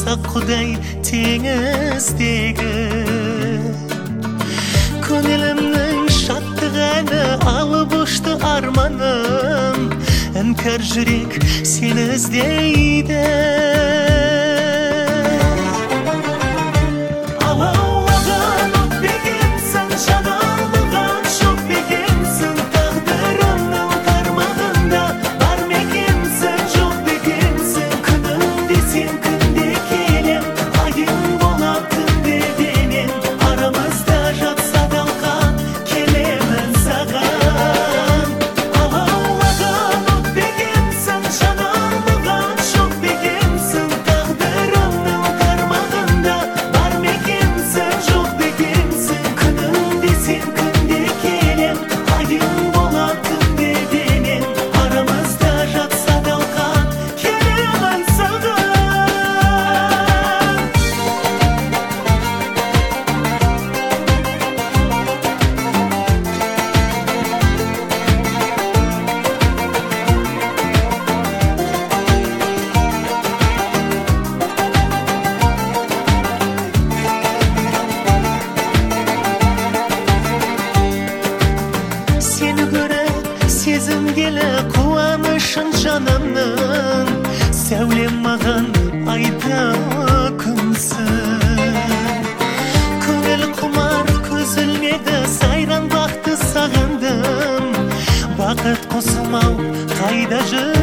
Болсақ құдай теңіздегі көңілімнің шаттық әні алып ұшты арманым іңкәр жүрек сені іздейді алаулаған от бекемсің жанарлыған шоқ бекемсің тағдырымның тармағында бар ма екенсің жоқ бекемсің күнімде сен күнде келем айым болатын беденен арамызда жатса далған келемін саған алаулаған от бекемсің жанарлыған шоқ бекемсің тағдырымның тармағында бар ма екенсің жоқ бекемсің күнімде сен күнде келем айым болатын беденен арамызда жатса далған келемін саған Сені көріп сезім келі қуанышын жанымның сәулем маған айда күнсің көңіл құмар көз ілмеді сайран бақты сағындым бақыт құсым ау қайда жүр